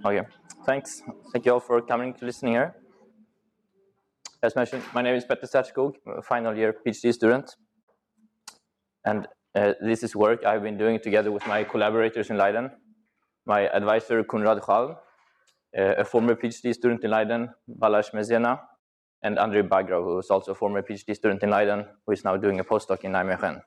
Okay, thanks. Thank you all for coming to listening here. As mentioned, my name is Petter Sterskog, a final year PhD student. And this is work I've been doing together with my collaborators in Leiden. My advisor, Konrad Khalm, a former PhD student in Leiden, Balázs Mezena, and Andrei Bagrov, who is also a former PhD student in Leiden, who is now doing a postdoc in Nijmegen.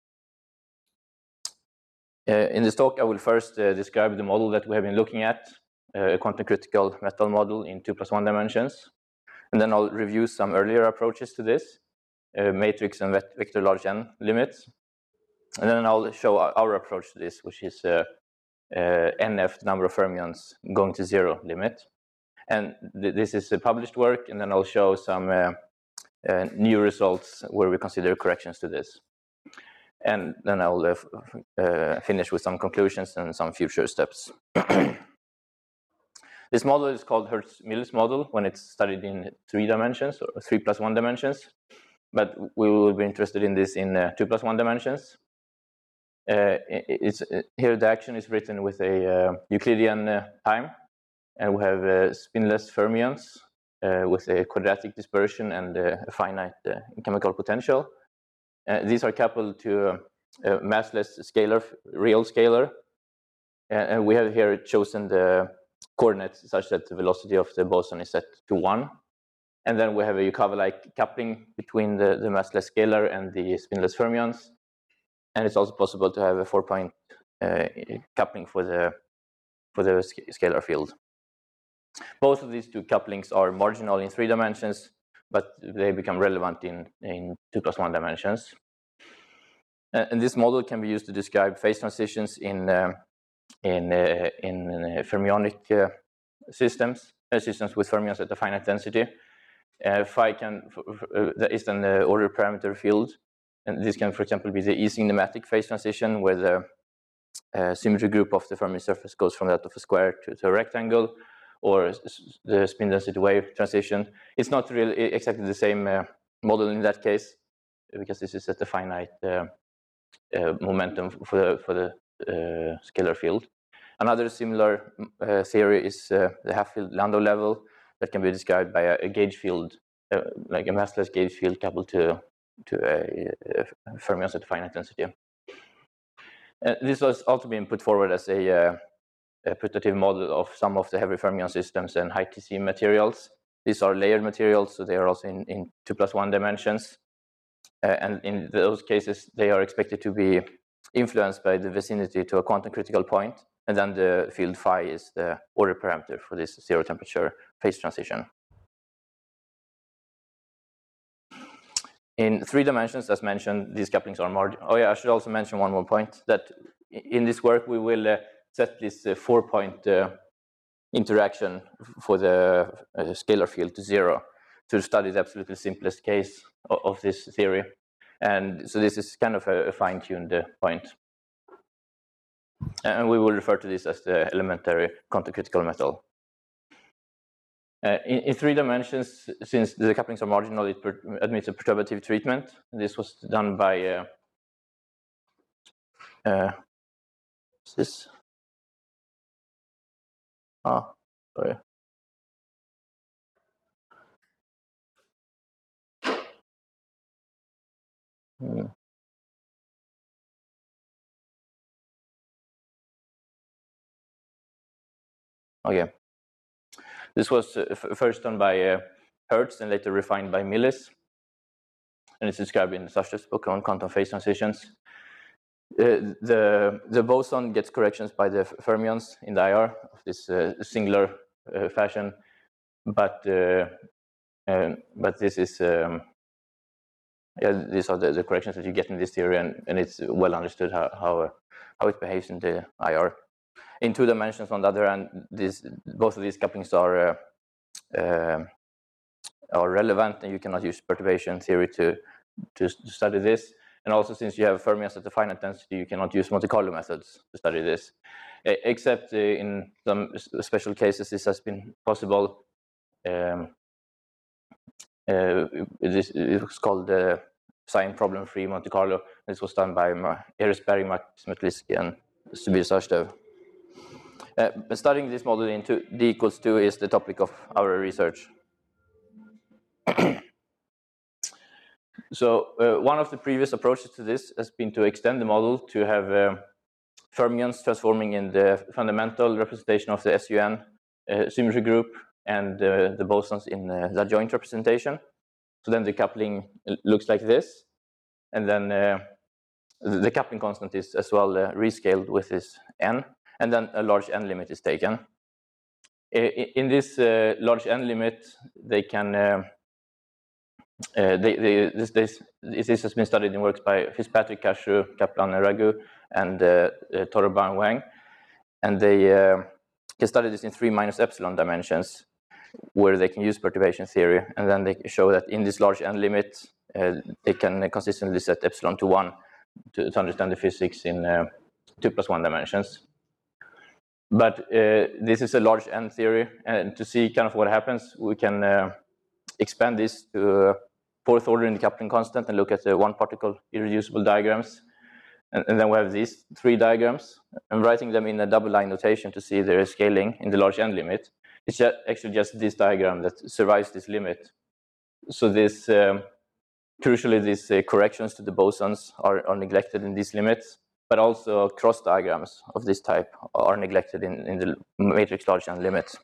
In this talk, I will first describe the model that we have been looking at, a quantum critical metal model in 2+1 dimensions. And then I'll review some earlier approaches to this, matrix and vector large N limits. And then I'll show our approach to this, which is NF, the number of fermions going to 0 limit. And this is a published work, and then I'll show some new results where we consider corrections to this. And then I'll finish with some conclusions and some future steps. This model is called Hertz-Mills model when it's studied in 3 dimensions, or 3+1 dimensions. But we will be interested in this in 2+1 dimensions. Here the action is written with a Euclidean time. And we have spinless fermions with a quadratic dispersion and a finite chemical potential. These are coupled to a massless scalar, real scalar. And we have here chosen the coordinates such that the velocity of the boson is set to 1. And then we have a Yukawa-like coupling between the massless scalar and the spinless fermions. And it's also possible to have a 4-point coupling for the scalar field. Both of these two couplings are marginal in 3 dimensions, but they become relevant in 2+1 dimensions. And this model can be used to describe phase transitions in fermionic systems with fermions at a finite density. Phi is an order parameter field, and this can, for example, be the E-sigmatic phase transition, where the symmetry group of the Fermi surface goes from that of a square to a rectangle, or the spin density wave transition. It's not really exactly the same model in that case, because this is at a finite momentum for the scalar field. Another similar theory is the half-field Landau level that can be described by a gauge field, like a massless gauge field coupled to a fermions at a finite density. This has also been put forward as a putative model of some of the heavy fermion systems and high TC materials. These are layered materials, so they are also in 2+1 dimensions. And in those cases, they are expected to be influenced by the vicinity to a quantum critical point. And then the field phi is the order parameter for this 0 temperature phase transition. In 3 dimensions, as mentioned, these couplings are marginal. Oh yeah, I should also mention one more point, that in this work, we will set this 4-point interaction for the scalar field to 0 to study the absolutely simplest case of this theory. And so this is kind of a fine-tuned point. And we will refer to this as the elementary quantum critical metal. In 3 dimensions, since the couplings are marginal, it admits a perturbative treatment. This was done by this. Oh, sorry. Okay. This was first done by Hertz and later refined by Millis. And it's described in Sachs's book on quantum phase transitions. The boson gets corrections by the fermions in the IR of this singular fashion, but this is these are the corrections that you get in this theory, and it's well understood how it behaves in the IR. In 2 dimensions, on the other hand, both of these couplings are relevant, and you cannot use perturbation theory to study this. And also, since you have fermions at a finite density, you cannot use Monte Carlo methods to study this. Except in some special cases, this has been possible. It was called the sign problem-free Monte Carlo. This was done by Eris Berg, Max Metliski, and Subir Sachdeva. Studying this model in D equals 2 is the topic of our research. So one of the previous approaches to this has been to extend the model to have fermions transforming in the fundamental representation of the SUN symmetry group and the bosons in the adjoint representation. So then the coupling looks like this, and then the coupling constant is as well rescaled with this n, and then a large n limit is taken. In this large n limit, they can this has been studied in works by Fitzpatrick, Cashew, Kaplan, and Ragu, and Torba and Wang, and they can study this in 3 minus epsilon dimensions, where they can use perturbation theory, and then they show that in this large n limit, they can consistently set epsilon to 1 to understand the physics in 2 plus 1 dimensions. But this is a large n theory, and to see kind of what happens, we can expand this to 4th order in the coupling constant and look at the one particle irreducible diagrams. And then we have these 3 diagrams. I'm writing them in a double line notation to see their scaling in the large n limit. It's actually just this diagram that survives this limit. So this, crucially, these corrections to the bosons are neglected in these limits, but also cross diagrams of this type are neglected in the matrix large n limit.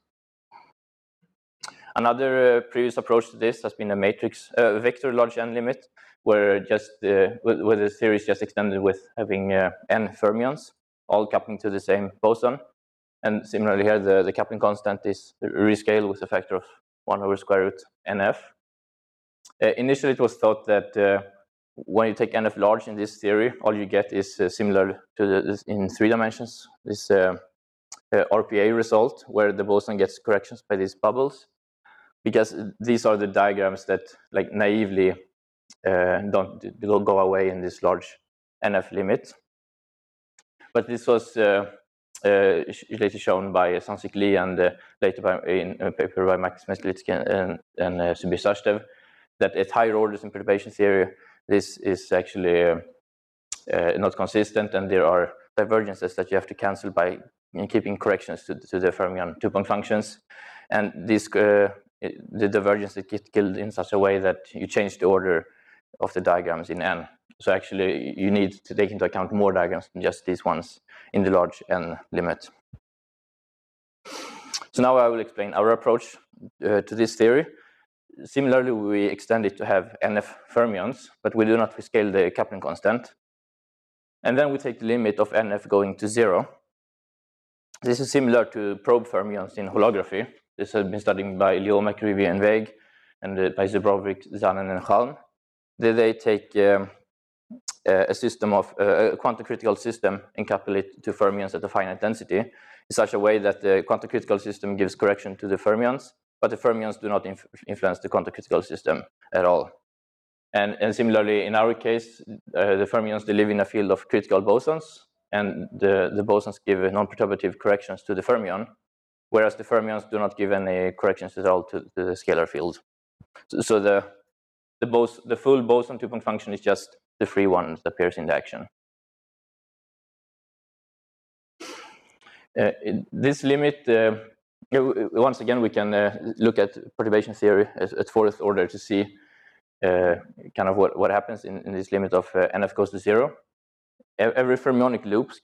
Another previous approach to this has been a matrix vector large n limit, where the theory is just extended with having n fermions, all coupling to the same boson. And similarly here, the coupling constant is rescaled with a factor of 1 over square root nf. Initially, it was thought that when you take nf large in this theory, all you get is similar to this in 3 dimensions, this RPA result, where the boson gets corrections by these bubbles, because these are the diagrams that like naively don't go away in this large nf limit. But this was later shown by Sansik Lee and later in a paper by Max Meslitsky and Subir Sachdeva, that at higher orders in perturbation theory, this is actually not consistent, and there are divergences that you have to cancel by keeping corrections to the fermion two-point functions. And this the divergences get killed in such a way that you change the order of the diagrams in n. So actually, you need to take into account more diagrams than just these ones in the large n limit. So now I will explain our approach to this theory. Similarly, we extend it to have nf fermions, but we do not rescale the coupling constant. And then we take the limit of nf going to 0. This is similar to probe fermions in holography. This has been studied by Leo, McRivey, and Weig, and by Zubrovik, Zanen, and Halm. They take a system of a quantum critical system and couple it to fermions at a finite density in such a way that the quantum critical system gives correction to the fermions, but the fermions do not influence the quantum critical system at all. And similarly, in our case, the fermions, they live in a field of critical bosons, and the bosons give non-perturbative corrections to the fermion, whereas the fermions do not give any corrections at all to the scalar field. So the full boson two-point function is just the free one that appears in the action. This limit, once again, we can look at perturbation theory at 4th order to see kind of what happens in this limit of nf goes to 0. Every fermionic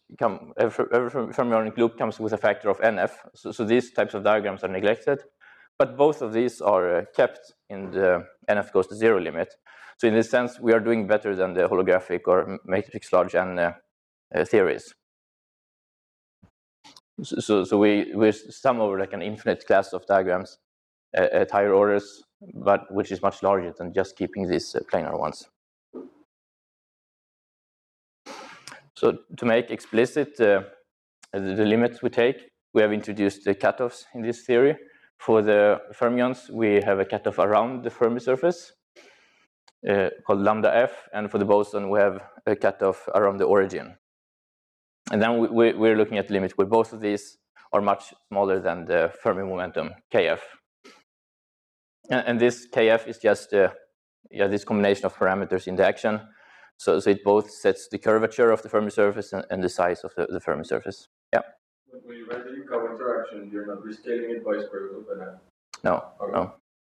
loop comes with a factor of nf, so these types of diagrams are neglected, but both of these are kept in the nf goes to 0 limit. So in this sense, we are doing better than the holographic or matrix large n theories. So we sum over like an infinite class of diagrams at higher orders, but which is much larger than just keeping these planar ones. So to make explicit the limits we take, we have introduced the cutoffs in this theory. For the fermions, we have a cutoff around the Fermi surface called lambda f, and for the boson, we have a cutoff around the origin. And then we're looking at the limit where both of these are much smaller than the Fermi momentum, kf. And this kf is just this combination of parameters in the action. So it both sets the curvature of the Fermi surface and the size of the Fermi surface. Yeah. When you write the Yukawa interaction, you're not rescaling it by square root of n. No, Okay. no.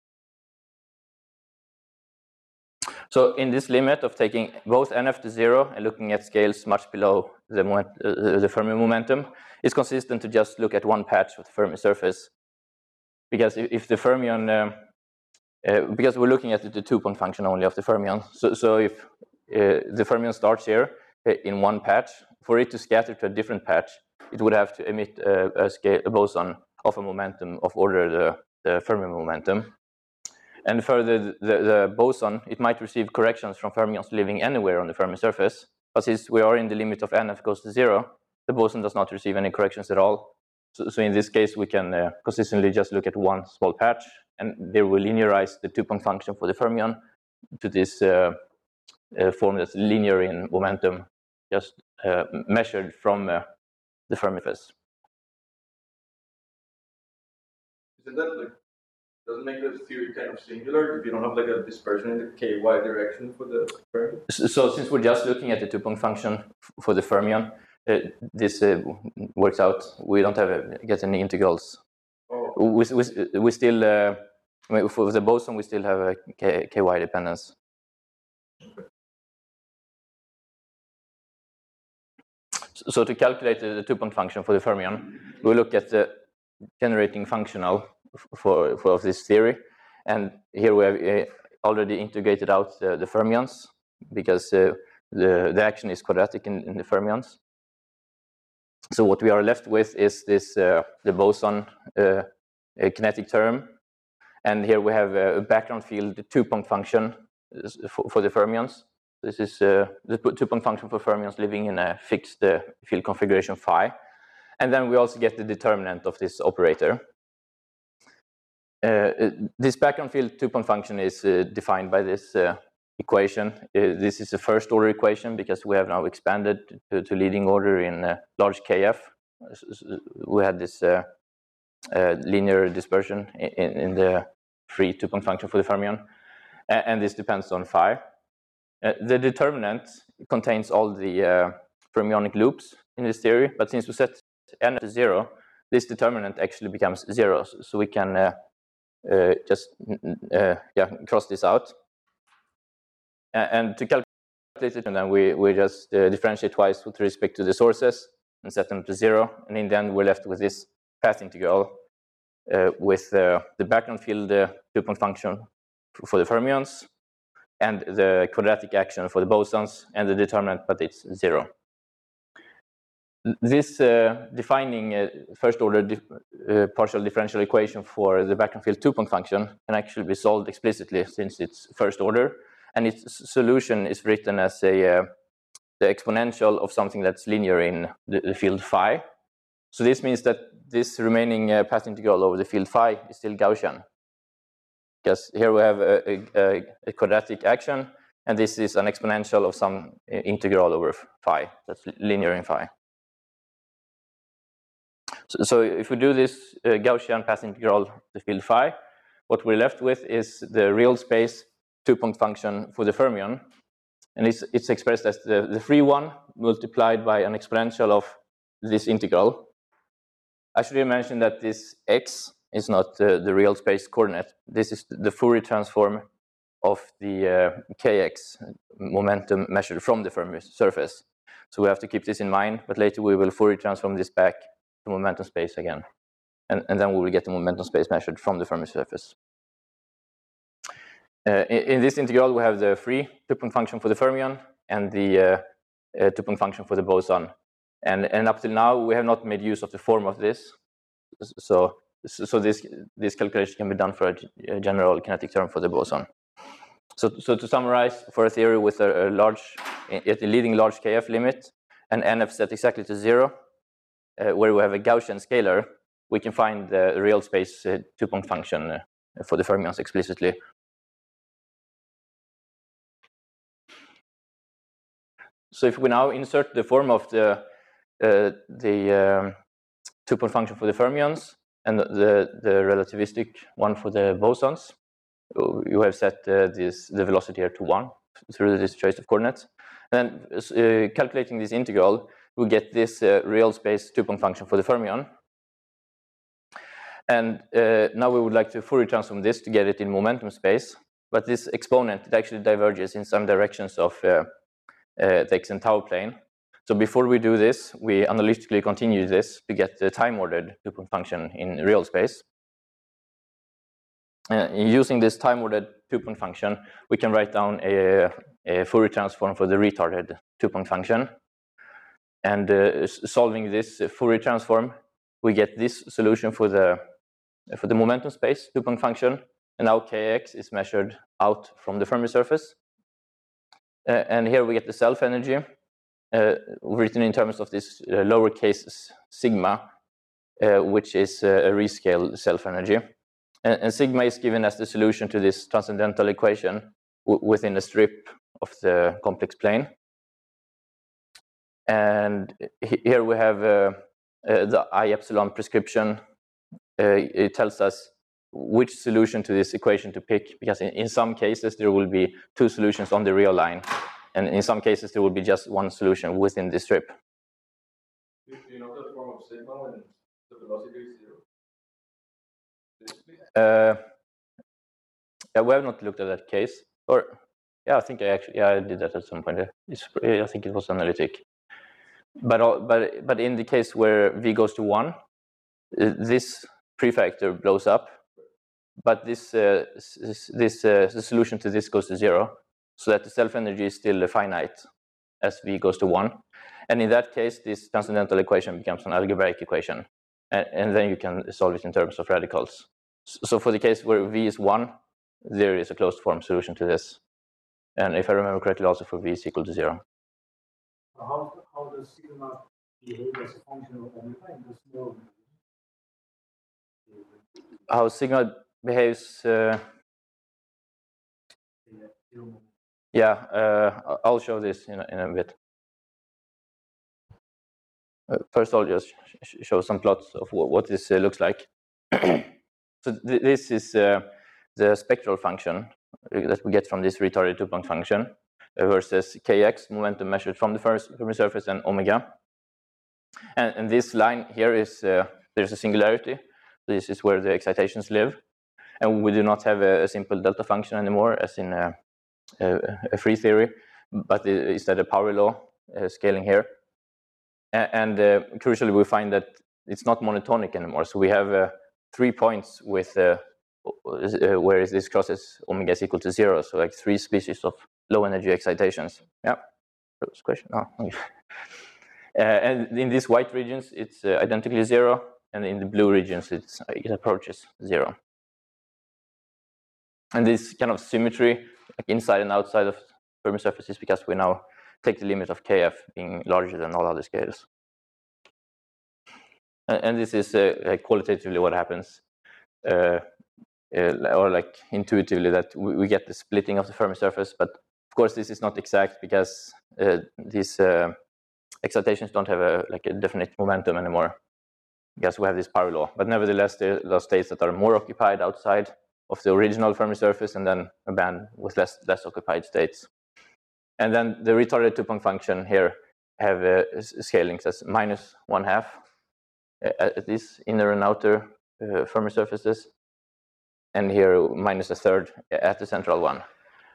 So in this limit of taking both nf to 0 and looking at scales much below the Fermi momentum, it's consistent to just look at one patch of the Fermi surface. Because if the fermion, because we're looking at the two-point function only of the fermion, so if the fermion starts here in one patch, for it to scatter to a different patch, it would have to emit a boson of a momentum of order the Fermi momentum. And further, the boson, it might receive corrections from fermions living anywhere on the Fermi surface. But since we are in the limit of nf goes to 0, the boson does not receive any corrections at all. So in this case, we can consistently just look at one small patch, and there we linearize the two-point function for the fermion to this form that's linear in momentum, just measured from the Fermi surface. Isn't that like, doesn't make the theory kind of singular if you don't have like a dispersion in the ky direction for the fermion? So since we're just looking at the two-point function for the fermion, this works out. We don't have get any integrals. Oh. We still for the boson we still have a ky dependence. So to calculate the two-point function for the fermion, we look at the generating functional for this theory, and here we have already integrated out the fermions because the action is quadratic in the fermions. So what we are left with is this the boson kinetic term, and here we have a background field two-point function for the fermions. This is the two-point function for fermions living in a fixed field configuration phi. And then we also get the determinant of this operator. This background field two-point function is defined by this equation. This is a first order equation because we have now expanded to leading order in large KF. We had this linear dispersion in the free two-point function for the fermion. And this depends on phi. The determinant contains all the fermionic loops in this theory, but since we set n to 0, this determinant actually becomes 0. So we can just cross this out. And to calculate it, and then we just differentiate twice with respect to the sources and set them to 0. And in the end, we're left with this path integral with the background field two-point function for the fermions, and the quadratic action for the bosons, and the determinant, but it's 0. This defining first order partial differential equation for the background field two-point function can actually be solved explicitly since it's first order, and its solution is written as the exponential of something that's linear in the field phi. So this means that this remaining path integral over the field phi is still Gaussian, because here we have a quadratic action, and this is an exponential of some integral over phi that's linear in phi. So if we do this Gaussian path integral of the field phi, what we're left with is the real space two-point function for the fermion, and it's expressed as the free one multiplied by an exponential of this integral. I should mention that this x is not the real space coordinate. This is the Fourier transform of the kx momentum measured from the Fermi surface. So we have to keep this in mind, but later we will Fourier transform this back to momentum space again. And then we will get the momentum space measured from the Fermi surface. In this integral, we have the free two-point function for the fermion and the two-point function for the boson. And up till now, we have not made use of the form of this. So this calculation can be done for a general kinetic term for the boson. So to summarize, for a theory with a leading large KF limit and NF set exactly to 0, where we have a Gaussian scalar, we can find the real space two-point function for the fermions explicitly. So if we now insert the form of the two-point function for the fermions and the relativistic one for the bosons, you have set the velocity here to 1 through this choice of coordinates. And then calculating this integral, we get this real space two-point function for the fermion. And now we would like to Fourier transform this to get it in momentum space. But this exponent, it actually diverges in some directions of the x and tau plane. So before we do this, we analytically continue this to get the time-ordered two-point function in real space. Using this time-ordered two-point function, we can write down a Fourier transform for the retarded two-point function. And solving this Fourier transform, we get this solution for the momentum space two-point function. And now kx is measured out from the Fermi surface. And here we get the self-energy, written in terms of this lowercase sigma, which is a rescaled self-energy. And sigma is given as the solution to this transcendental equation within a strip of the complex plane. And here we have the I epsilon prescription. It tells us which solution to this equation to pick, because in some cases there will be two solutions on the real line, and in some cases there will be just one solution within the strip. Do you know the form of sigma when the velocity is 0? Yeah, we have not looked at that case. Or yeah, I think I did that at some point. I think it was analytic. But in the case where v goes to 1, this prefactor blows up, but the solution to this goes to 0, so that the self-energy is still finite as v goes to 1. And in that case, this transcendental equation becomes an algebraic equation, and then you can solve it in terms of radicals. So for the case where v is 1, there is a closed form solution to this. And if I remember correctly, also for v is equal to 0. How does sigma behave as a function of omega in the small? How sigma behaves? I'll show this in a bit. First, I'll just show some plots of what this looks like. So this is the spectral function that we get from this retarded two-point function versus kx, momentum measured from the Fermi surface, and omega. And this line here is there's a singularity. This is where the excitations live, and we do not have a simple delta function anymore, as in a free theory, but instead a power law scaling here. And crucially, we find that it's not monotonic anymore. So we have 3 points with where this crosses omega is equal to 0. So like 3 species of low energy excitations. Yeah. First question. Oh. And in these white regions, it's identically 0, and in the blue regions, it approaches 0. And this kind of symmetry, like inside and outside of Fermi surface, is because we now take the limit of kf being larger than all other scales. And this is qualitatively what happens, or like intuitively, that we get the splitting of the Fermi surface. But of course, this is not exact, because these excitations don't have a definite momentum anymore, because we have this power law. But nevertheless, there are states that are more occupied outside of the original Fermi surface, and then a band with less occupied states. And then the retarded two-point function here have scalings as -1/2 at these inner and outer Fermi surfaces, and here -1/3 at the central one.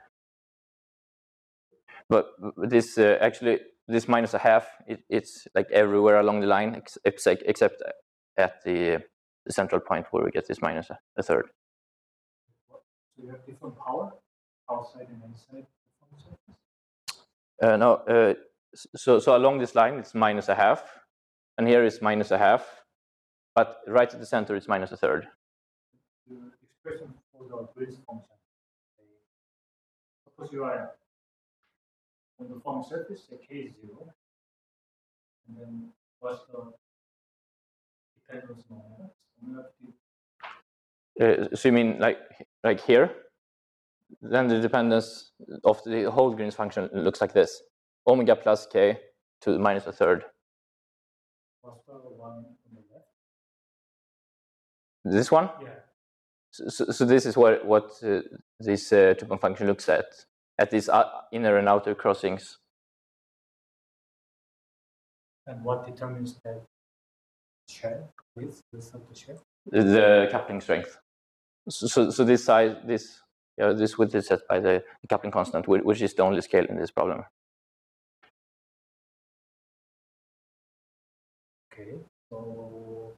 But this actually, this -1/2, it's like everywhere along the line except at the central point where we get this -1/3. So you have different power outside and inside the Fermi surface? No. So along this line, it's -1/2, and here is -1/2, but right at the center, it's -1/3. The expression for the Green's function. Suppose you are on the Fermi surface, say k is 0, and then what's the dependence on omega? So you mean like here? Then the dependence of the whole Green's function looks like this: omega plus k to the -1/3. What's the one on the left? This one? Yeah. So this is what this two-point function looks at these inner and outer crossings. And what determines that shell width of the shell? The coupling strength. So this size, this width is set by the coupling constant, which is the only scale in this problem. Okay, so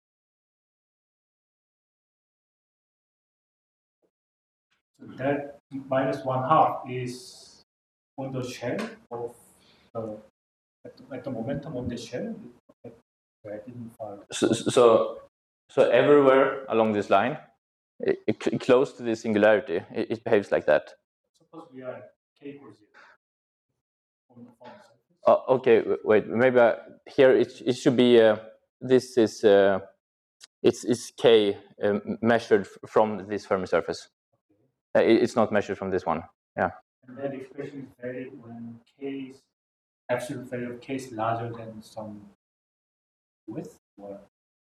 that -1/2 is on the shell of at the momentum on the shell. I didn't find. So everywhere along this line, close to this singularity, it behaves like that. Suppose we are at k equals 0 on the form surface. Oh, okay, wait. Maybe here it should be. This is it's k measured from this Fermi surface. It's not measured from this one. Yeah. And that expression is valid when k is absolute value of k is larger than some width. Or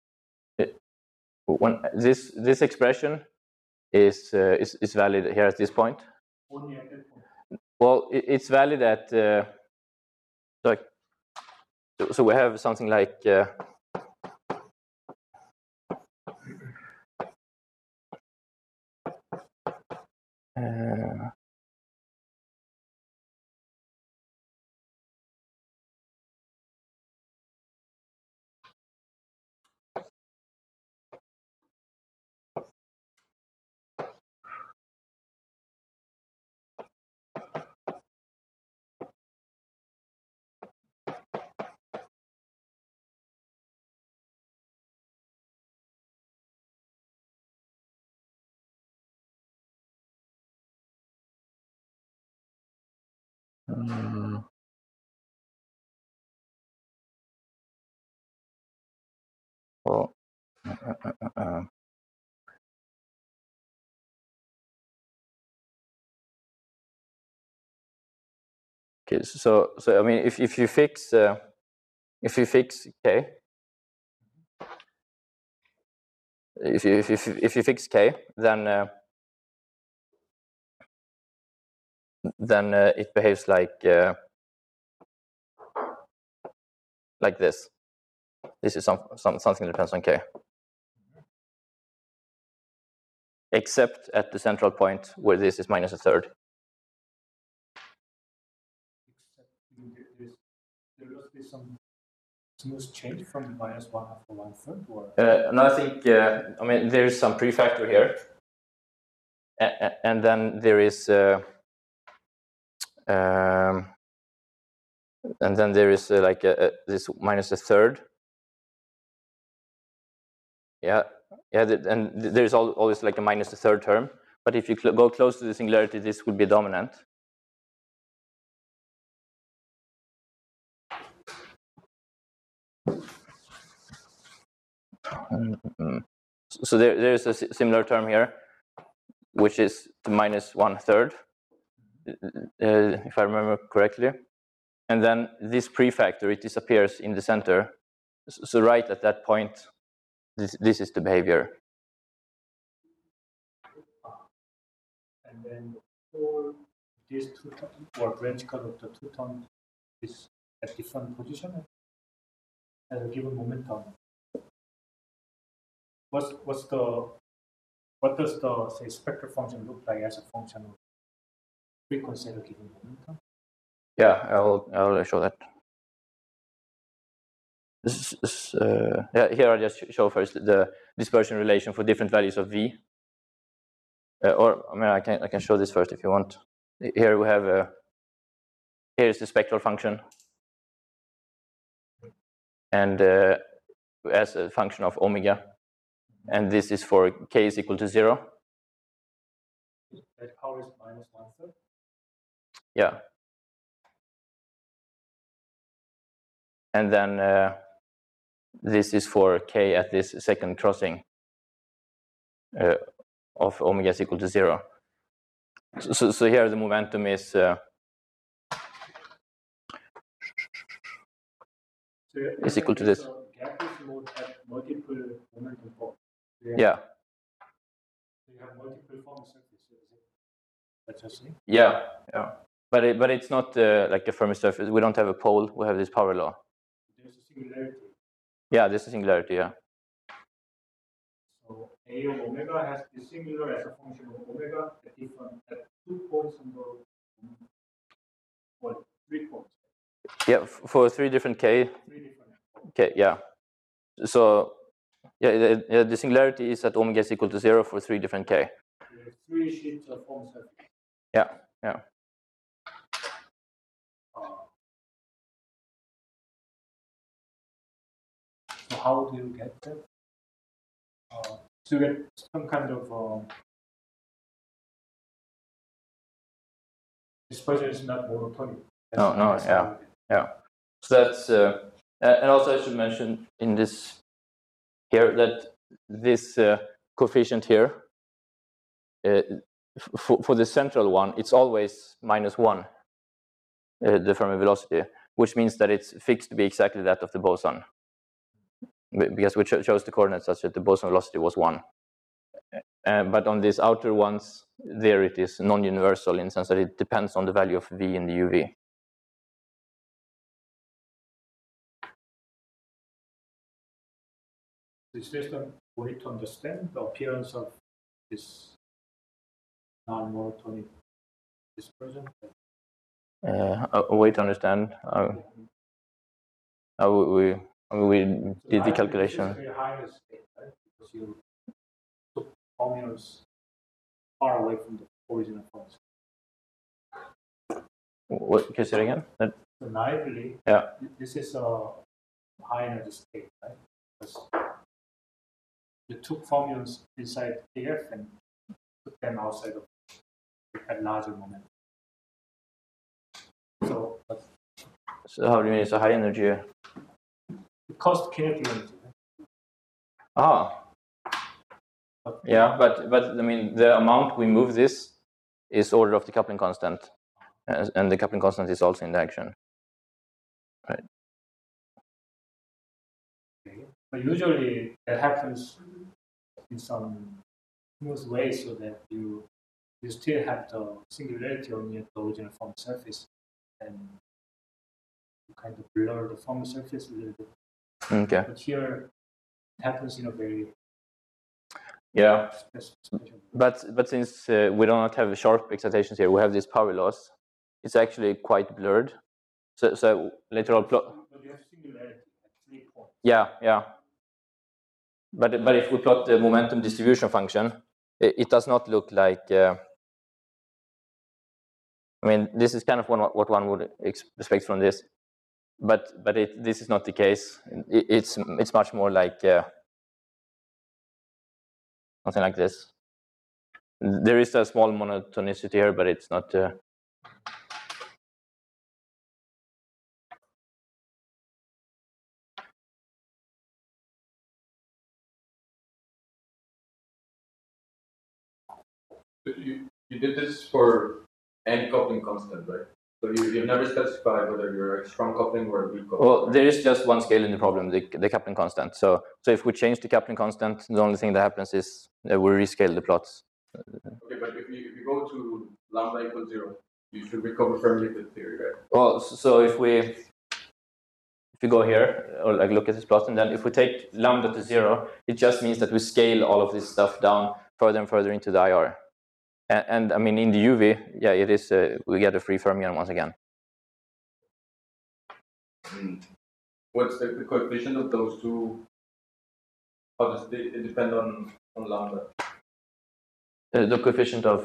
when this expression is valid here at this point. only at that point. Well, it's valid at so we have something like well, okay, so I mean, if you fix k, if you fix k, then it behaves like this. This is something that depends on k, except at the central point where this is -1/3. There must be some smooth change from -1/2 to 1/3, or No, I think I mean there is some prefactor here, and then there is like this -1/3. Yeah, and there's always like a -1/3 term. But if you go close to the singularity, this will be dominant. So there is a similar term here, which is the -1/3, if I remember correctly. And then this prefactor, it disappears in the center. So right at that point, this is the behavior. and then for these two or branch cut of the two tones is at different position at a given momentum. What does the say spectral function look like as a function of frequency at a given momentum? Yeah, I'll show that. Here I'll just show first the dispersion relation for different values of v. Or I mean, I can show this first if you want. Here we have here is the spectral function, and as a function of omega, and this is for k is equal to 0. That power is -1/3. Yeah. And then this is for k at this second crossing of omega is equal to 0. So here the momentum is equal to this. Gap is mode at multiple momentum poles. Yeah. So you have multiple form surfaces. That's just it. Yeah. But it's not like a Fermi surface. We don't have a pole. We have this power law. There's a singularity. Yeah, this is singularity. Yeah. So A of omega has to be singular as a function of omega at 2 points on the 3 points. Yeah, for 3 different k. 3 different points. Okay, yeah. So yeah, the singularity is that omega is equal to 0 for 3 different k. There are 3 sheets of form surface. Yeah, yeah. So how do you get that? So you get some kind of dispersion is not monotonic. No, yeah, yeah. So that's and also I should mention in this here that this coefficient here for the central one, it's always -1, the Fermi velocity, which means that it's fixed to be exactly that of the boson, because we chose the coordinates such that the boson velocity was 1. But on these outer ones, there it is non-universal in the sense that it depends on the value of v in the UV. Is this a way to understand the appearance of this non-monotonic dispersion? A way to understand how we did the calculation. This is very high state, right? Because you took formulas far away from the original forms. What, can you say it again? So naively, yeah. This is a high energy state, right? Because you took formulas inside AF and put them outside of at larger moment. So how do you mean it's a high energy? It costs kinetic energy. Ah. Yeah, but I mean the amount we move this is order of the coupling constant, and the coupling constant is also in the action. Right. Okay. But usually that happens in some smooth way, so that you still have the singularity on the original form surface, and you kind of blur the form surface a little bit. Okay. But here it happens in a very special. But since we do not have sharp excitations here, we have this power loss. It's actually quite blurred. So later on plot. But you have singularity at 3 points. Yeah. But if we plot the momentum distribution function, it does not look like. I mean, this is kind of what one would expect from this, but this is not the case. It's much more like something like this. There is a small monotonicity here, but it's not. You did this for any coupling constant, right? So you've never specified whether you're a strong coupling or a weak coupling. Well, there is just one scale in the problem, the coupling constant. So if we change the coupling constant, the only thing that happens is we rescale the plots. Okay, but if you go to lambda equals 0, you should recover Fermi liquid theory, right? Well, so if we go here, or like look at this plot, and then if we take lambda to 0, it just means that we scale all of this stuff down further and further into the IR. And I mean, in the UV, yeah, it is. We get a free fermion once again. What's the coefficient of those two? How does it depend on lambda? The coefficient of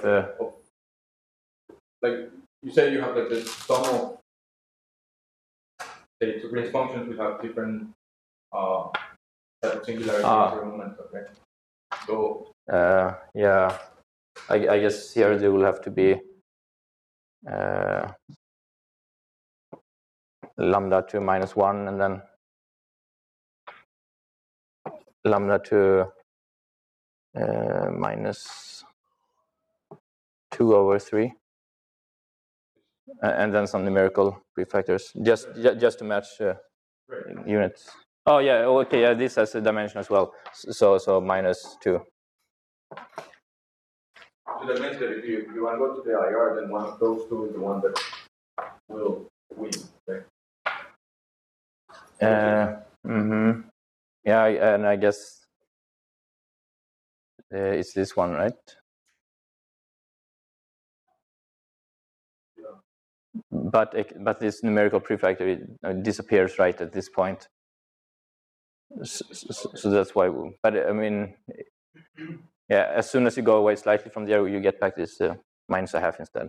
like you say, you have like the sum of say two Green's functions. We have different set of singularities per moment. Okay, so yeah. I guess here there will have to be lambda to -1, and then lambda to -2/3, and then some numerical prefactors just to match units. Oh yeah, okay, yeah, this has a dimension as well. So -2. So that means that if you want to go to the IR, then one of those two is the one that will win. Okay? Yeah, and I guess it's this one, right? But this numerical prefactor disappears right at this point. So that's why. But I mean, yeah, as soon as you go away slightly from there, you get back this -1/2 instead.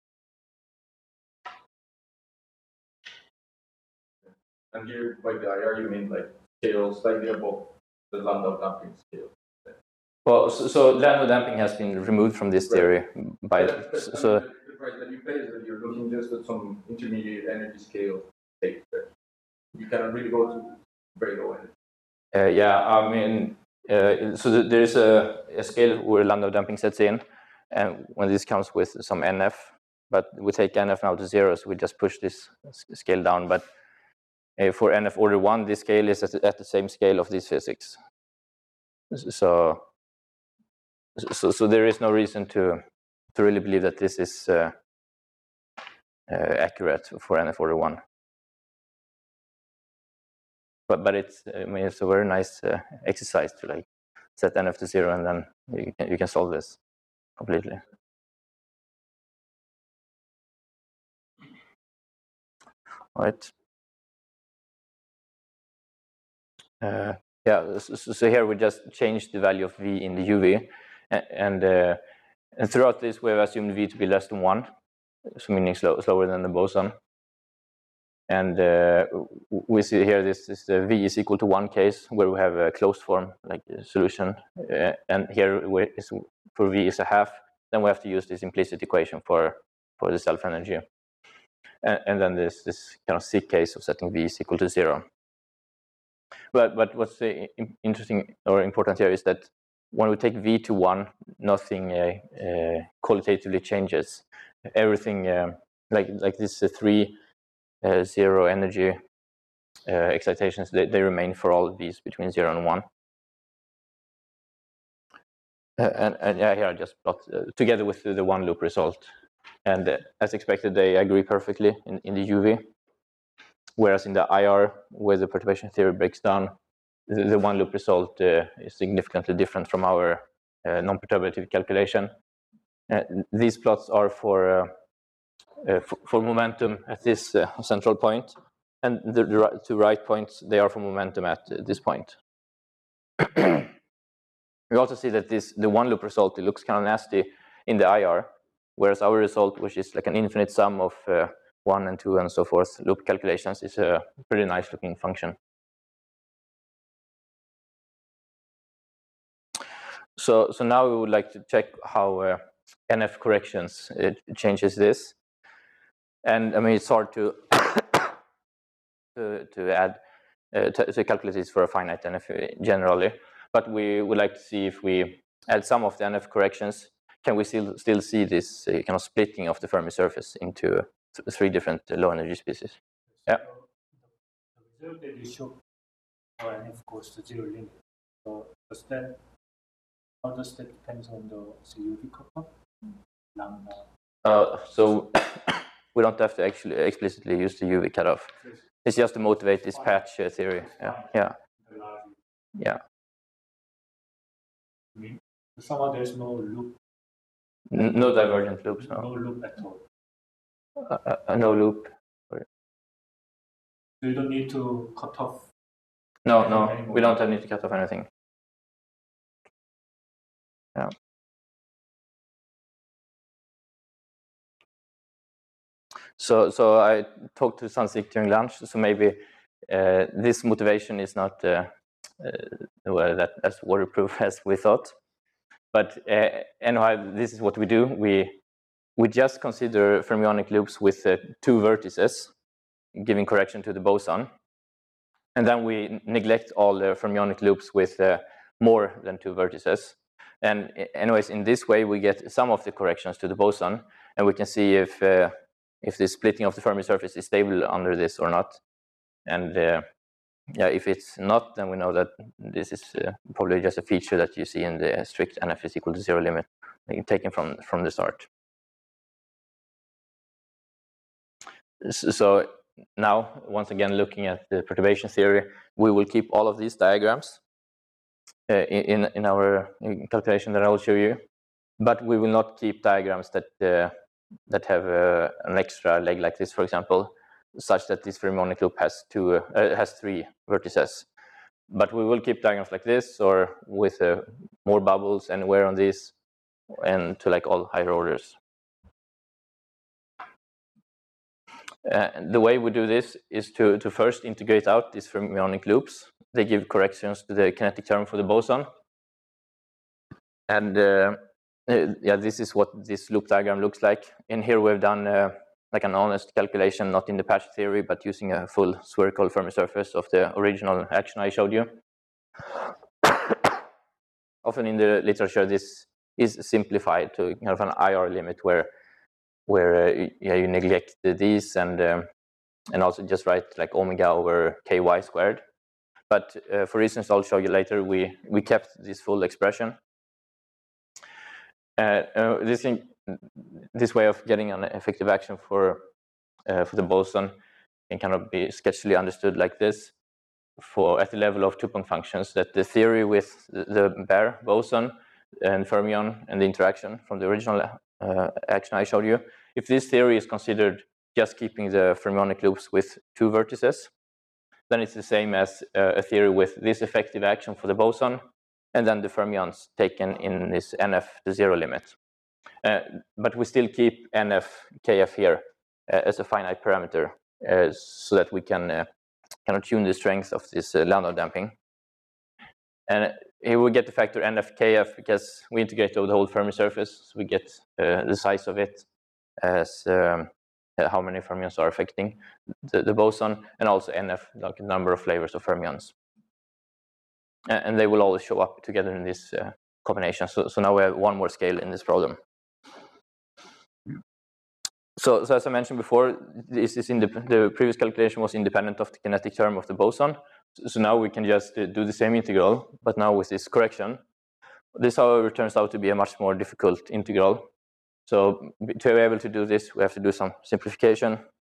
And here by the IR, you mean like scale slightly above the Landau damping scale. Well, so Landau damping has been removed from this theory by the price that you pay is that you're looking just at some intermediate energy scale state there. You cannot really go to very low energy. Yeah, I mean, so there is a scale where Landau damping sets in, and when this comes with some NF, but we take NF now to 0, so we just push this scale down. But for NF order 1, this scale is at the same scale of this physics. So there is no reason to really believe that this is accurate for NF order 1. But it's, I mean, it's a very nice exercise to like set NF to 0, and then you can solve this completely. All right. Yeah, so here we just changed the value of V in the UV, and throughout this we have assumed V to be less than 1, so meaning slower than the boson. And we see here this is the V is equal to 1 case where we have a closed form like a solution, and here for V is 1/2. Then we have to use this implicit equation for the self energy, and then this kind of sick case of setting V is equal to 0. But what's interesting or important here is that when we take V to 1, nothing qualitatively changes. Everything like this 3 0 energy excitations, they remain for all V's between 0 and 1. And yeah, here I just plot together with the one loop result. And as expected, they agree perfectly in the UV. Whereas in the IR, where the perturbation theory breaks down, the one loop result is significantly different from our non-perturbative calculation. These plots are for momentum at this central point, and the two right points, they are for momentum at this point. We also see that the one loop result, it looks kind of nasty in the IR, whereas our result, which is like an infinite sum of 1 and 2 and so forth loop calculations, is a pretty nice looking function. So now we would like to check how NF corrections changes this. And I mean, it's hard to add to calculate this for a finite NF generally, but we would like to see if we add some of the NF corrections, can we still see this kind of splitting of the Fermi surface into 3 different low energy species? Yeah. The result that you show for NF goes to 0 limit. So how does that depend on the UV cutoff? Lambda. So we don't have to actually explicitly use the UV cutoff. It's just to motivate this patch theory. Yeah. Somehow there's no loop. No divergent loops. No loop at all. No loop. So you don't need to cut off. No, we don't need to cut off anything. Yeah. So I talked to Sandvik during lunch. So maybe this motivation is not that as waterproof as we thought. But anyhow, this is what we do. We just consider fermionic loops with 2 vertices, giving correction to the boson, and then we neglect all the fermionic loops with more than 2 vertices. And anyways, in this way, we get some of the corrections to the boson, and we can see if the splitting of the Fermi surface is stable under this or not. And yeah, if it's not, then we know that this is probably just a feature that you see in the strict NF is equal to 0 limit, taken from the start. So now, once again, looking at the perturbation theory, we will keep all of these diagrams in our calculation that I will show you, but we will not keep diagrams that have an extra leg like this, for example, such that this fermionic loop has 3 vertices. But we will keep diagrams like this, or with more bubbles anywhere on this, and to like all higher orders. The way we do this is to first integrate out these fermionic loops. They give corrections to the kinetic term for the boson. And yeah, this is what this loop diagram looks like. In here we've done like an honest calculation, not in the patch theory, but using a full spherical Fermi surface of the original action I showed you. Often in the literature, this is simplified to kind of an IR limit where yeah, you neglect these and also just write like omega over ky squared. But for reasons I'll show you later, we kept this full expression. This way of getting an effective action for the boson can kind of be sketchily understood like this. At the level of two-point functions, that the theory with the bare boson and fermion and the interaction from the original action I showed you, if this theory is considered just keeping the fermionic loops with 2 vertices, then it's the same as a theory with this effective action for the boson, and then the fermions taken in this NF to 0 limit. But we still keep NF, KF here as a finite parameter, so that we can kind of tune the strength of this Landau damping. And here we get the factor NF, KF because we integrate over the whole Fermi surface, so we get the size of it as how many fermions are affecting the boson, and also NF, like the number of flavors of fermions. And they will always show up together in this combination. So now we have one more scale in this problem. So as I mentioned before, this is the previous calculation was independent of the kinetic term of the boson. So now we can just do the same integral, but now with this correction. This, however, turns out to be a much more difficult integral. So to be able to do this, we have to do some simplification.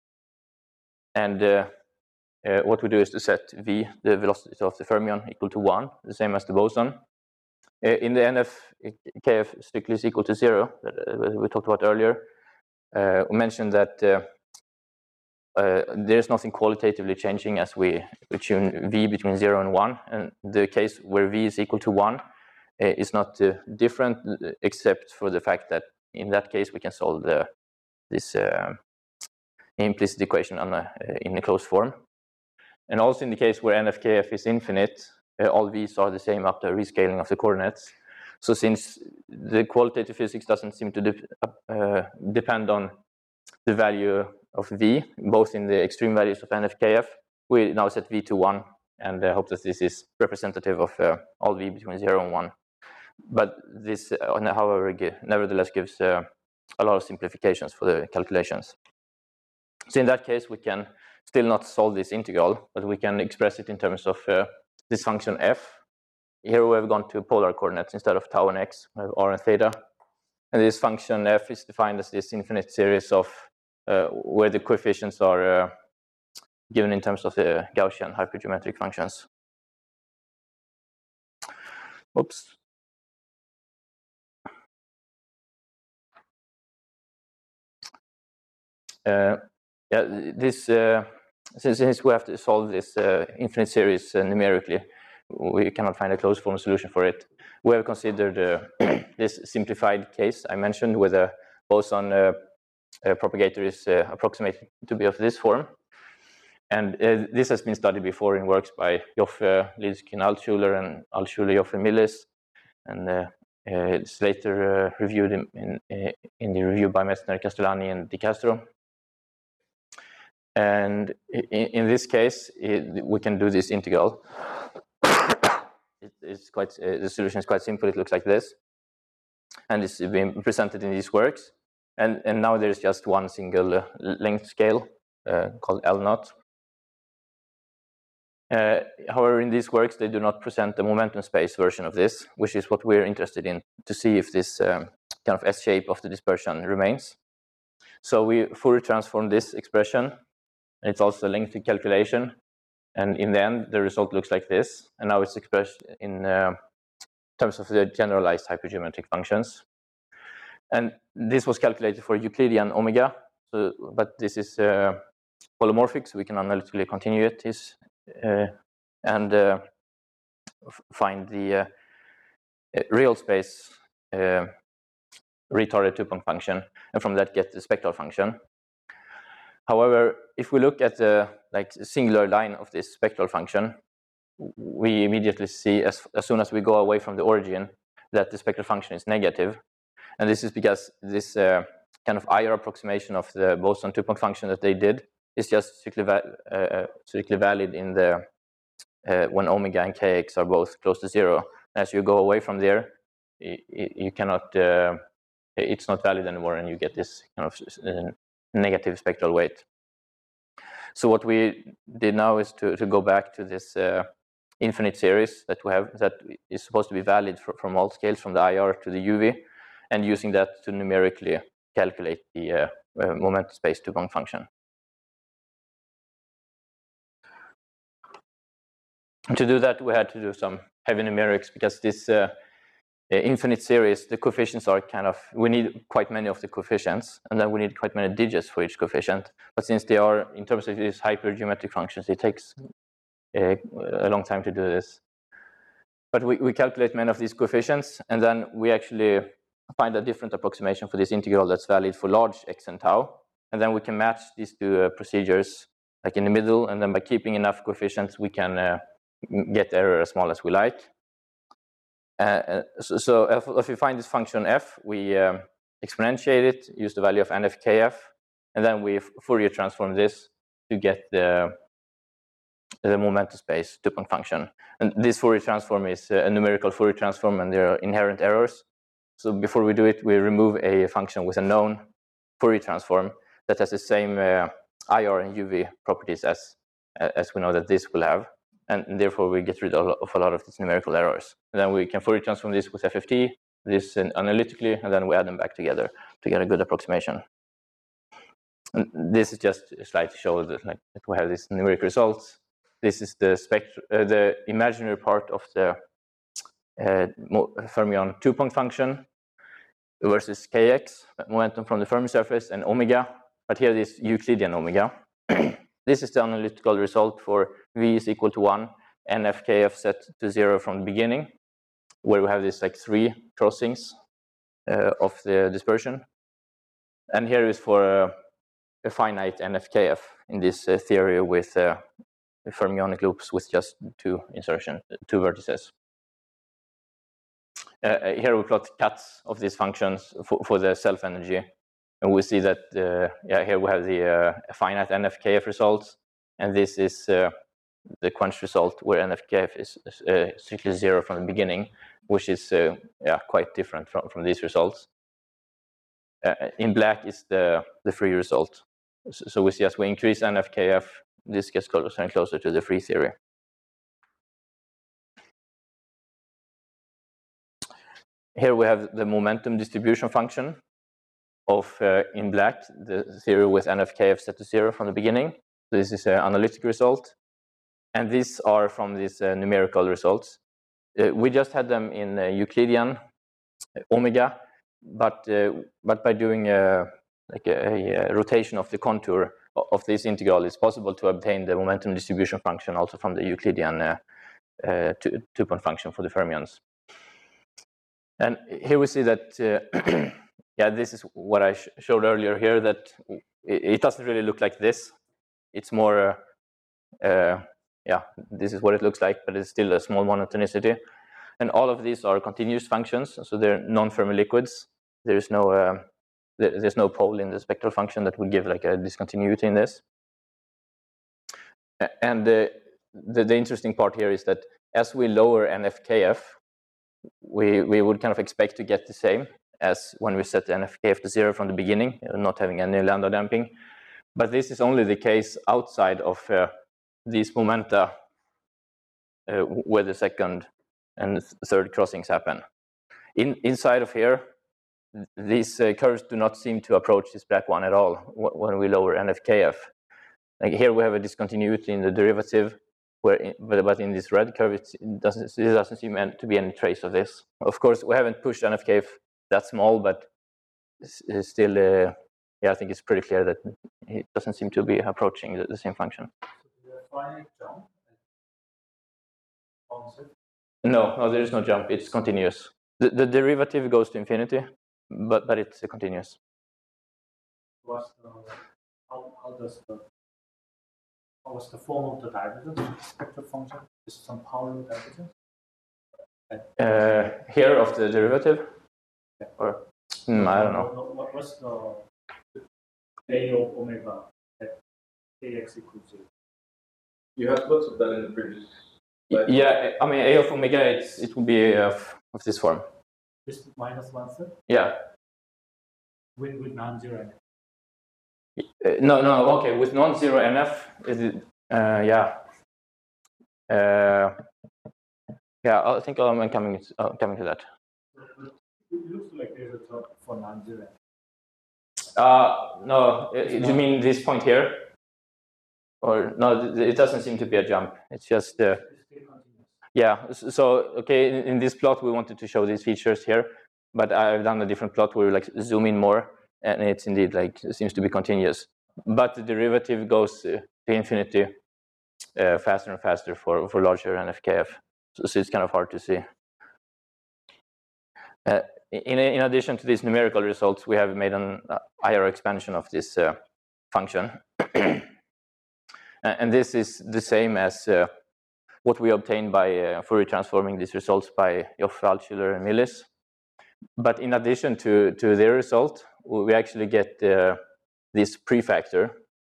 And what we do is to set v, the velocity of the fermion, equal to 1, the same as the boson. In the NF, KF strictly is equal to 0, that we talked about earlier. We mentioned that there's nothing qualitatively changing as we tune v between 0 and 1. And the case where v is equal to 1 is not different, except for the fact that in that case we can solve this implicit equation in a closed form. And also in the case where NF-KF is infinite, all v's are the same after rescaling of the coordinates. So since the qualitative physics doesn't seem to depend on the value of v, both in the extreme values of NF-KF, we now set v to 1 and hope that this is representative of all v between 0 and 1. But this, however, nevertheless gives a lot of simplifications for the calculations. So in that case, we can still not solve this integral, but we can express it in terms of this function f. Here we have gone to polar coordinates instead of tau and x, we have r and theta. And this function f is defined as this infinite series of where the coefficients are given in terms of the Gaussian hypergeometric functions. Oops. Yeah, this since we have to solve this infinite series numerically, we cannot find a closed form solution for it. We have considered this simplified case I mentioned, where the boson propagator is approximated to be of this form. And this has been studied before in works by Joffe, Lidsky, Altschuler, and Altschuler, Joffe, Millis. And it's later reviewed in the review by Messner, Castellani, and Di Castro. And in this case, we can do this integral. It's quite the solution is quite simple. It looks like this, and it's been presented in these works. And now there's just one single length scale called L0. However, in these works, they do not present the momentum space version of this, which is what we're interested in, to see if this kind of S shape of the dispersion remains. So we Fourier transform this expression and it's also a lengthy calculation. And in the end, the result looks like this. And now it's expressed in terms of the generalized hypergeometric functions. And this was calculated for Euclidean omega, but this is polymorphic, so we can analytically continue it and find the real space retarded two-point function, and from that get the spectral function. However, if we look at the singular line of this spectral function, we immediately see, as soon as we go away from the origin, that the spectral function is negative. And this is because this kind of IR approximation of the boson two-point function that they did is just strictly valid in the when omega and kx are both close to 0. As you go away from there, you cannot. It's not valid anymore, and you get this kind of negative spectral weight. So what we did now is to go back to this infinite series that we have that is supposed to be valid from all scales from the IR to the UV, and using that to numerically calculate the momentum space two-point function. To do that, we had to do some heavy numerics because this infinite series, the coefficients are we need quite many of the coefficients, and then we need quite many digits for each coefficient. But since they are, in terms of these hypergeometric functions, it takes a long time to do this. But we calculate many of these coefficients, and then we actually find a different approximation for this integral that's valid for large x and tau. And then we can match these two procedures like in the middle, and then by keeping enough coefficients, we can get the error as small as we like. So if we find this function f, we exponentiate it, use the value of nfkf, and then we Fourier transform this to get the momentum space two-point function. And this Fourier transform is a numerical Fourier transform, and there are inherent errors. So before we do it, we remove a function with a known Fourier transform that has the same IR and UV properties as we know that this will have. And therefore, we get rid of a lot of these numerical errors. And then we can Fourier transform this with FFT, this analytically, and then we add them back together to get a good approximation. And this is just a slide to show that, that we have these numeric results. This is the imaginary part of the fermion two-point function versus kx, momentum from the Fermi surface, and omega. But here this Euclidean omega. This is the analytical result for v is equal to 1, nfkf set to 0 from the beginning, where we have this 3 crossings of the dispersion. And here is for a finite nfkf in this theory with fermionic loops with just 2 vertices. Here we plot cuts of these functions for the self-energy. And we see that here we have the finite nfkf results, and this is the quench result where nfkf is strictly 0 from the beginning, which is quite different from these results. In black is the free result. So we see as we increase nfkf, this gets closer and closer to the free theory. Here we have the momentum distribution function of, in black, the theory with nfkf set to 0 from the beginning. So this is an analytic result. And these are from these numerical results. We just had them in Euclidean omega, but by doing a rotation of the contour of this integral, it's possible to obtain the momentum distribution function also from the Euclidean two-point function for the fermions. And here we see that, this is what I showed earlier here, that it doesn't really look like this. It's more, this is what it looks like, but it's still a small monotonicity. And all of these are continuous functions, so they're non-Fermi liquids. There's no pole in the spectral function that would give like a discontinuity in this. And the interesting part here is that as we lower nfkf, we would kind of expect to get the same as when we set the nfkf to 0 from the beginning, not having any lambda damping. But this is only the case outside of these momenta where the second and third crossings happen. Inside of here, these curves do not seem to approach this black one at all when we lower nfkf. like here we have a discontinuity in the derivative, but in this red curve, it doesn't seem to be any trace of this. Of course, we haven't pushed NFKF that small, but still, yeah, I think it's pretty clear that it doesn't seem to be approaching the same function. No, there is no jump. It's continuous. The derivative goes to infinity, but it's continuous. What's the form of the divergence of the spectral function? Is some Pauli divergence? Here of the derivative? Yeah. Or I don't know. What's the A of omega at kx equals 0? You had lots of that in the previous slide. Yeah, I mean, A of omega, it will be of this form. This minus 1/3? Yeah. With non-zero NF. No, okay, with non-zero NF, is it, yeah. Yeah, I think I'm coming to that. It looks like there's a drop for non-zero. No, do you mean this point here? Or no, it doesn't seem to be a jump. It's just yeah. So okay, in this plot we wanted to show these features here, but I've done a different plot where we like zoom in more, and it's indeed like it seems to be continuous. But the derivative goes to infinity faster and faster for larger NFKF. So it's kind of hard to see. In addition to these numerical results, we have made an IR expansion of this function. And this is the same as what we obtained by Fourier transforming these results by Joffe, Altschuler, and Millis. But in addition to their result, we actually get this prefactor.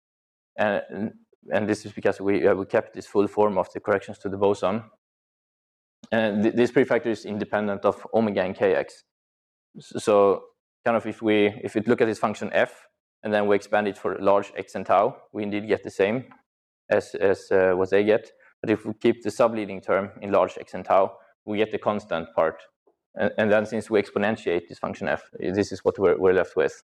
And this is because we kept this full form of the corrections to the boson. And this prefactor is independent of omega and kx. So kind of if we look at this function f, and then we expand it for large x and tau, we indeed get the same as what they get. But if we keep the subleading term in large x and tau, we get the constant part. And then since we exponentiate this function f, this is what we're left with.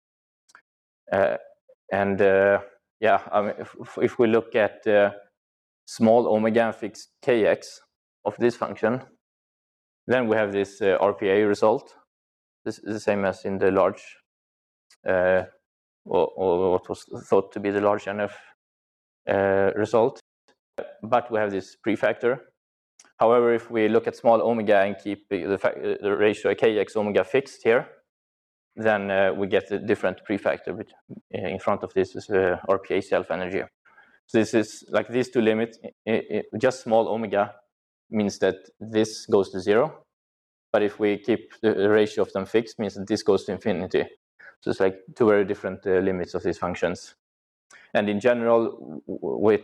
Yeah, I mean, if we look at small omega and fixed kx of this function, then we have this RPA result. This is the same as in the large, or what was thought to be the large NF result. But we have this prefactor. However, if we look at small omega and keep the ratio kx omega fixed here, then we get a different prefactor in front of this RPA self-energy. So this is like these two limits, just small omega means that this goes to 0. But if we keep the ratio of them fixed, means that this goes to infinity. So it's like two very different limits of these functions. And in general, when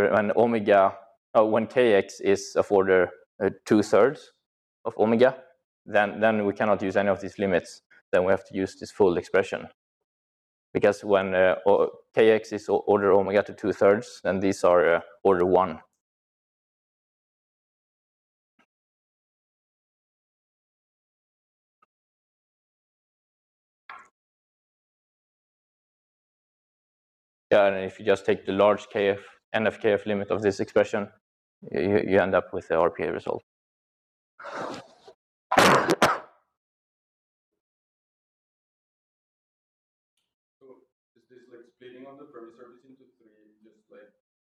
kx is of order 2/3 of omega, then we cannot use any of these limits. Then we have to use this full expression. Because when kx is order omega to 2/3, then these are order 1. Yeah, and if you just take the large NFKF limit of this expression, you end up with the RPA result. So is this like splitting of the Fermi surface into 3, just like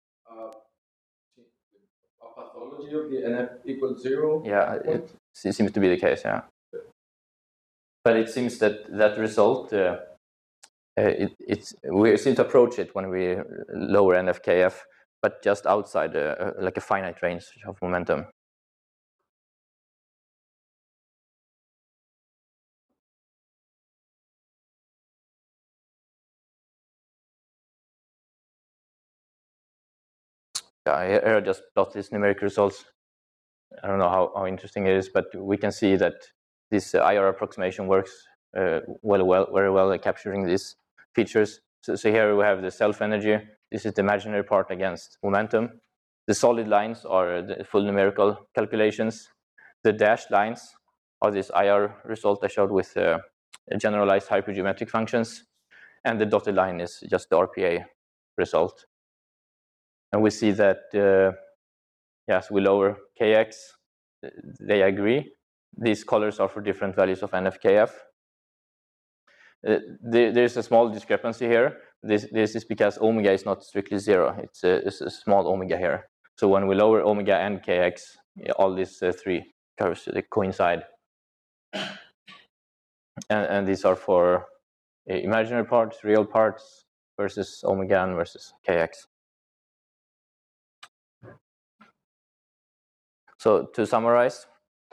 a pathology of the NF equals 0? Yeah, it seems to be the case, yeah. But it seems that result, we seem to approach it when we lower NFKF, but just outside like a finite range of momentum. Yeah, here I just plot these numeric results. I don't know how interesting it is, but we can see that this IR approximation works very well at capturing these features. So here we have the self-energy. This is the imaginary part against momentum. The solid lines are the full numerical calculations. The dashed lines are this IR result I showed with generalized hypergeometric functions. And the dotted line is just the RPA result. And we see that, yes, we lower kx, they agree. These colors are for different values of NF-kF. There's a small discrepancy here. This is because omega is not strictly 0. It's a small omega here. So when we lower omega and kx, all these three curves they coincide. And these are for imaginary parts, real parts, versus omega n versus kx. So to summarize,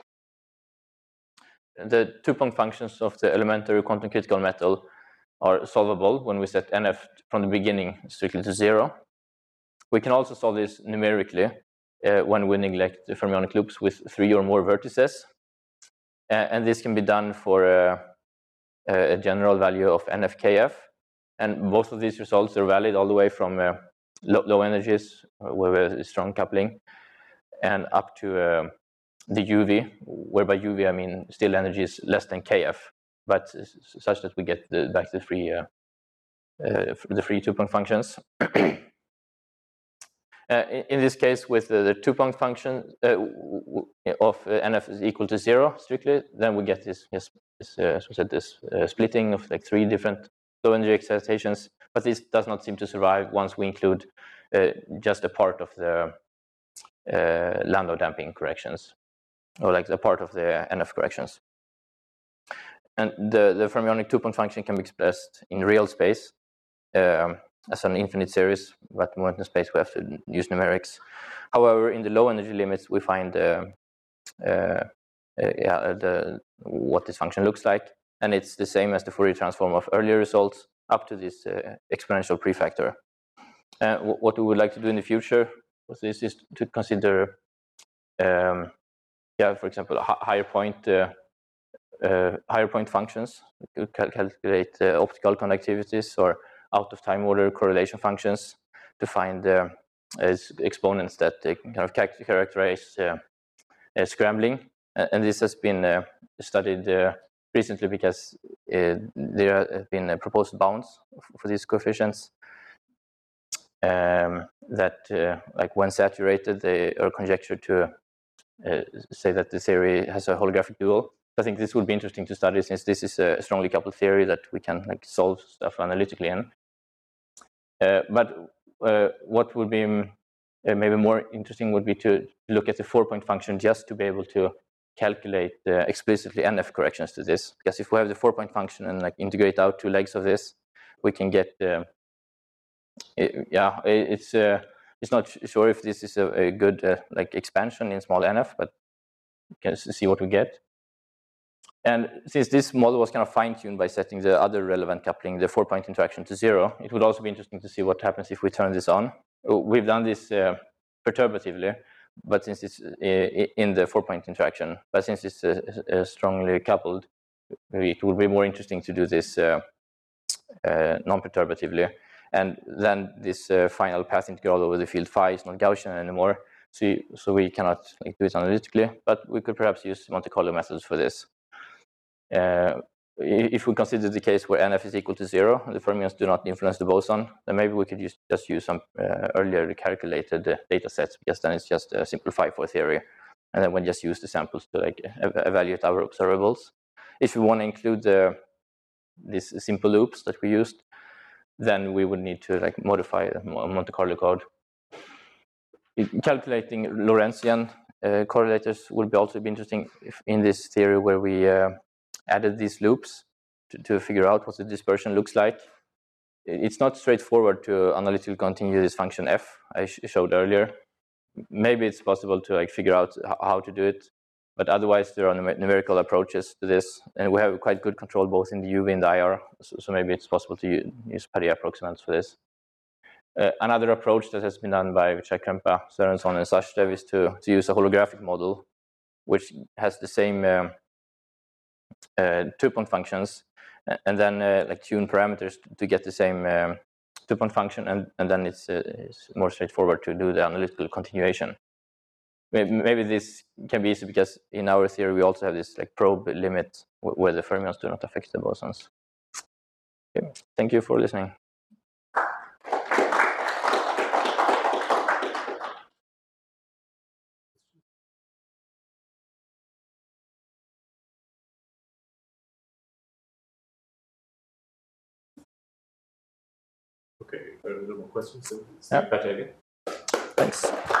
the two-point functions of the elementary quantum critical metal are solvable when we set NF from the beginning strictly to 0. We can also solve this numerically when we neglect the fermionic loops with 3 or more vertices. And this can be done for a general value of NF-kF. And both of these results are valid all the way from low energies with a strong coupling and up to the UV, where by UV I mean still energy is less than kF, but such that we get back the free two-point functions. In this case, with the two-point function of NF is equal to 0 strictly, then we get this splitting of like 3 different low energy excitations. But this does not seem to survive once we include just a part of the Landau damping corrections, or like a part of the NF corrections. And the fermionic two-point function can be expressed in real space as an infinite series, but momentum space we have to use numerics. However, in the low energy limits, we find what this function looks like, and it's the same as the Fourier transform of earlier results up to this exponential prefactor. What we would like to do in the future with this is to consider, for example, higher point functions. We could calculate optical conductivities or out of time order correlation functions to find exponents that kind of characterize scrambling. And this has been studied recently because there have been proposed bounds for these coefficients that, like when saturated, they are conjectured to say that the theory has a holographic dual. I think this would be interesting to study, since this is a strongly coupled theory that we can like solve stuff analytically in. But what would be maybe more interesting would be to look at the 4-point function just to be able to calculate explicitly NF corrections to this. Because if we have the 4-point function and like integrate out 2 legs of this, we can get it's not sure if this is a good like expansion in small NF, but we can see what we get. And since this model was kind of fine-tuned by setting the other relevant coupling, the 4-point interaction, to 0, it would also be interesting to see what happens if we turn this on. We've done this perturbatively, but since it's in the 4-point interaction, but since it's strongly coupled, it would be more interesting to do this non-perturbatively. And then this final path integral over the field phi is not Gaussian anymore, so we cannot like, do it analytically, but we could perhaps use Monte Carlo methods for this. If we consider the case where NF is equal to 0, the fermions do not influence the boson, then maybe we could just use some earlier calculated data sets, because then it's just a simple phi-4 theory, and then we just use the samples to like evaluate our observables. If we want to include these simple loops that we used, then we would need to like modify the Monte Carlo code. Calculating Lorentzian correlators would also be interesting in this theory where we added these loops to figure out what the dispersion looks like. It's not straightforward to analytically continue this function f I showed earlier. Maybe it's possible to like figure out how to do it, but otherwise there are numerical approaches to this, and we have quite good control both in the UV and the IR, so maybe it's possible to use Paris approximants for this. Another approach that has been done by Vichai-Krempa, Sørensen, and Sachdev is to use a holographic model, which has the same 2-point functions, and then like tune parameters to get the same 2-point function, and then it's more straightforward to do the analytical continuation. Maybe this can be easy because in our theory we also have this like probe limit where the fermions do not affect the bosons. Okay. Thank you for listening. a little more questions. So, Yeah. Patrick again. Thanks.